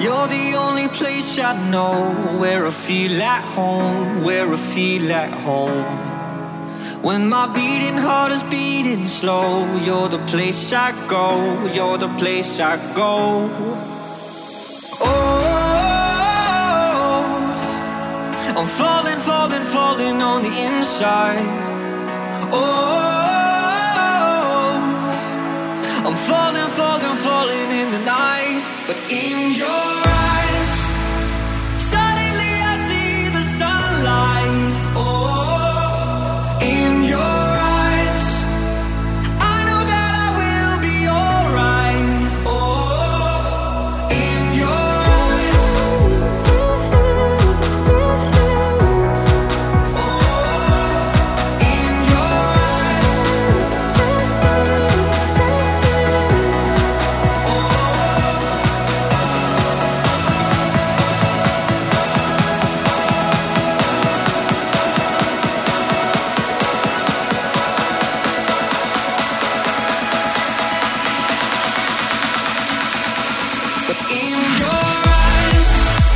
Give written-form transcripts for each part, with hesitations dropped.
You're the only place I know where I feel at home, where I feel at home. When my beating heart is beating slow, you're the place I go, you're the place I go. Oh, I'm falling, falling, falling on the inside. Oh, I'm falling, falling, falling in the night. But in your eyes, suddenly I see the sunlight. Oh, in your eyes, I know that I will be alright. Oh, in your eyes, oh, in your eyes, but in your eyes,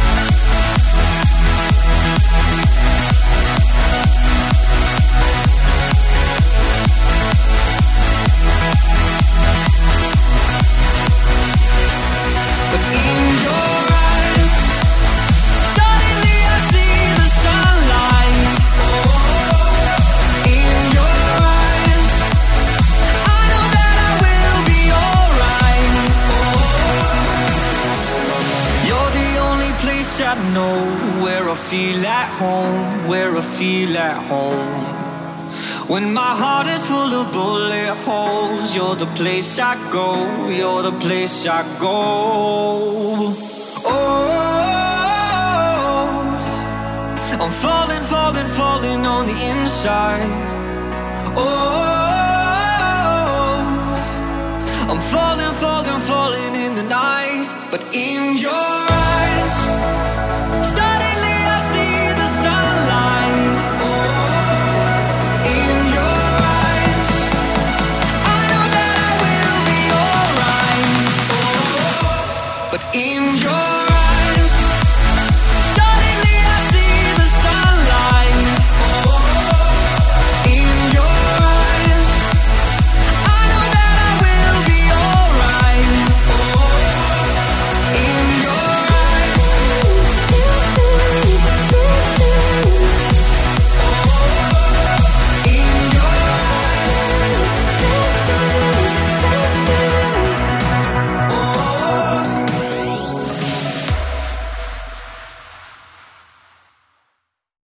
but in your eyes, suddenly I see the sunlight. Oh, in your eyes, I know that I will be alright. You're the only place I know where I feel at home, where I feel at home. When my heart is full of bullet holes, you're the place I go, you're the place I go. Oh, I'm falling, falling, falling on the inside. Oh, I'm falling, falling, falling in the night. But in your eyes, suddenly I see the sunlight. Oh, in your eyes, I know that I will be alright. Oh, but in